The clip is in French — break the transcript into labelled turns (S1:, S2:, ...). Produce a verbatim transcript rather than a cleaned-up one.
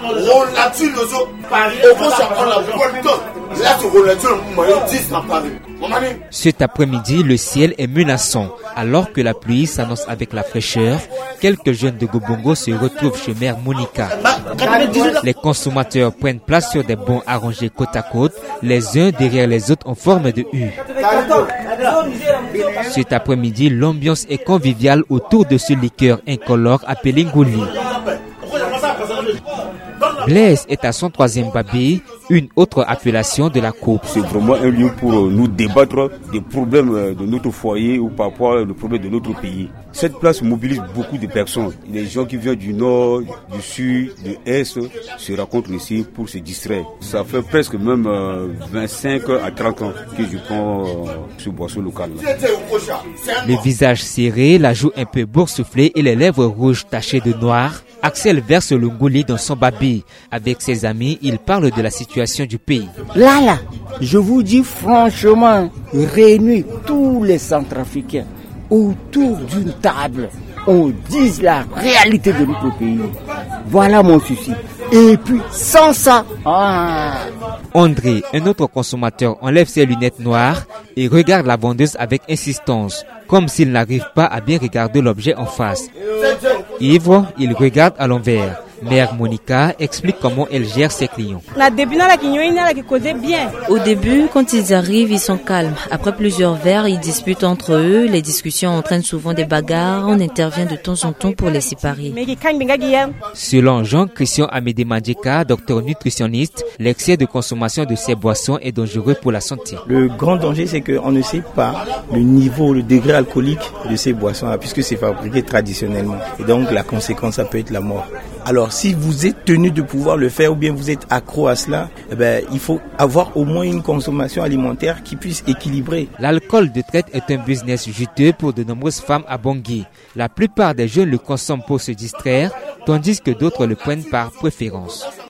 S1: Cet après-midi, le ciel est menaçant. Alors que la pluie s'annonce avec la fraîcheur, quelques jeunes de Gobongo se retrouvent chez Mère Monica. Les consommateurs prennent place sur des bancs arrangés côte à côte, les uns derrière les autres en forme de U. Cet après-midi, l'ambiance est conviviale autour de ce liqueur incolore appelé Ngouli. Blaise est à son troisième babi, une autre appellation de la coupe.
S2: C'est vraiment un lieu pour nous débattre des problèmes de notre foyer ou parfois le problème de notre pays. Cette place mobilise beaucoup de personnes. Les gens qui viennent du nord, du sud, de l'est se rencontrent ici pour se distraire. Ça fait presque même vingt-cinq à trente ans que je prends ce boisson local.
S1: Le visage serré, la joue un peu boursouflée et les lèvres rouges tachées de noir, Axel verse le ngouli dans son babi. Avec ses amis, il parle de la situation du pays.
S3: Là, là, je vous dis franchement, réunis tous les Centrafricains autour d'une table, on dise la réalité de notre pays. Voilà mon souci. Et puis, sans ça... Ah.
S1: André, un autre consommateur, enlève ses lunettes noires et regarde la vendeuse avec insistance, comme s'il n'arrive pas à bien regarder l'objet en face. Ivre, il regarde à l'envers. Mère Monica explique comment elle gère ses clients.
S4: Au début, quand ils arrivent, ils sont calmes. Après plusieurs verres, ils disputent entre eux. Les discussions entraînent souvent des bagarres. On intervient de temps en temps pour les séparer.
S1: Selon Jean-Christian Amédée Mandjeka, docteur nutritionniste, l'excès de consommation de ces boissons est dangereux pour la santé.
S5: Le grand danger, c'est qu'on ne sait pas le niveau, le degré alcoolique de ces boissons-là, puisque c'est fabriqué traditionnellement. Et donc, la conséquence, ça peut être la mort. Alors, si vous êtes tenu de pouvoir le faire ou bien vous êtes accro à cela, eh ben, il faut avoir au moins une consommation alimentaire qui puisse équilibrer.
S1: L'alcool de traite est un business juteux pour de nombreuses femmes à Bangui. La plupart des jeunes le consomment pour se distraire, tandis que d'autres le prennent par préférence.